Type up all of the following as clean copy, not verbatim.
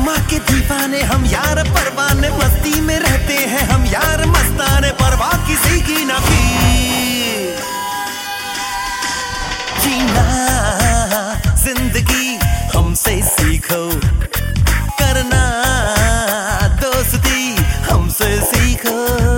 अम्मा के दीवाने हम यार परवाने, मस्ती में रहते हैं हम यार मस्ताने, परवाह किसी की ना की। जीना जिंदगी हमसे सीखो, करना दोस्ती हमसे सीखो।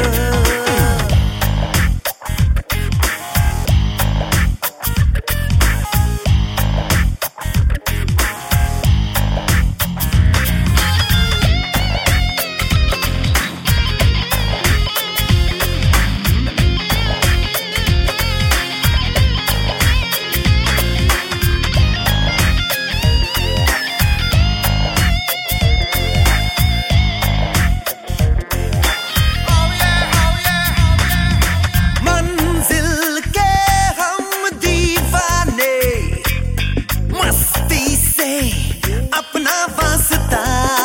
अपना वास्ता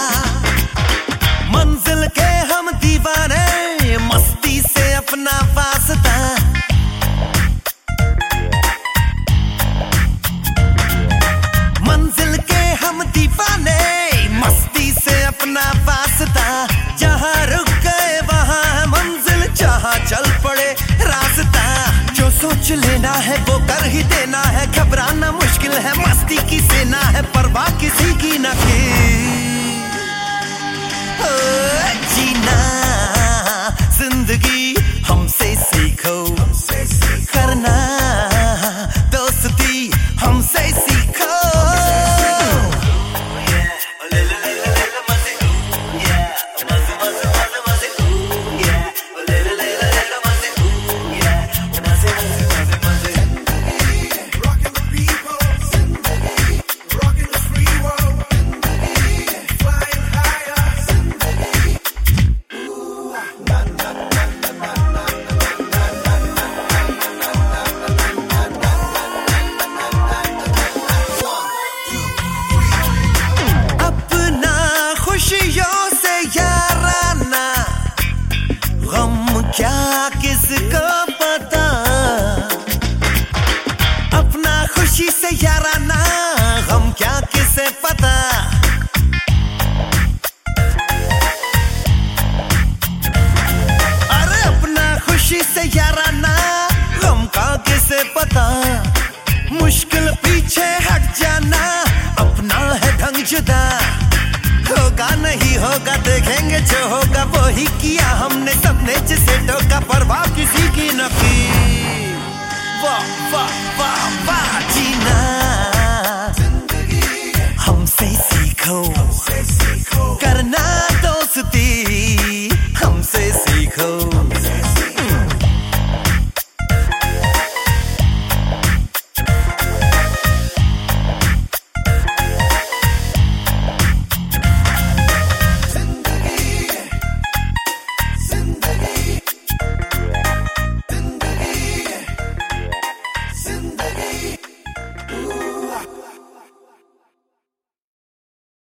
मंजिल के हम दीवाने, मस्ती से अपना वास्ता। मंजिल के हम दीवाने, मस्ती से अपना वास्ता। जहाँ रुक गए वहाँ है मंजिल, जहाँ चल पड़े रास्ता। जो सोच लेना है वो कर ही देना है, घबराना मुश्किल है मस्ती की सेना है, परवाह किसी की न की। जीना जिंदगी हमसे सीखो, करना दोस्ती हमसे सीखो। खुशियों से याराना, गम क्या किसको पता। अपना खुशी से याराना, गम क्या किसे पता। अरे अपना खुशी से याराना, गम का किसे पता। मुश्किल पीछे हट जाना, अपना है ढंग जुदा। होगा नहीं होगा देखेंगे जो होगा, वो ही किया हमने सबने जिसे टोका, परवाह किसी की न की। वाह वाह वाह वाह। जीना हमसे सीखो, करना